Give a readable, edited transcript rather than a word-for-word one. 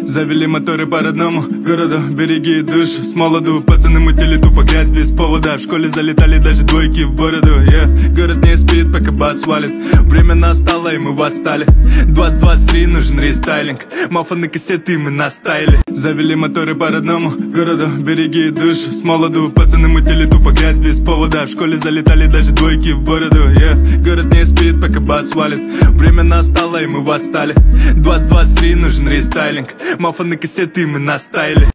Завели моторы по родному городу, береги душу. С молоду пацаны мутили тупо грязь без повода. В школе залетали даже двойки в бороду. Город не спит, пока бас валит. Время настало и мы восстали. 2023 нужен рестайлинг. Мафаны кассеты мы настайли. Завели моторы по родному городу, береги душу. С молоду пацаны мутили тупо грязь без повода. В школе залетали даже двойки в бороду. Город не спит, пока бас валит. Время настало и мы восстали. 2023 нужен рестайлинг. Мафаны кассеты мы настайли.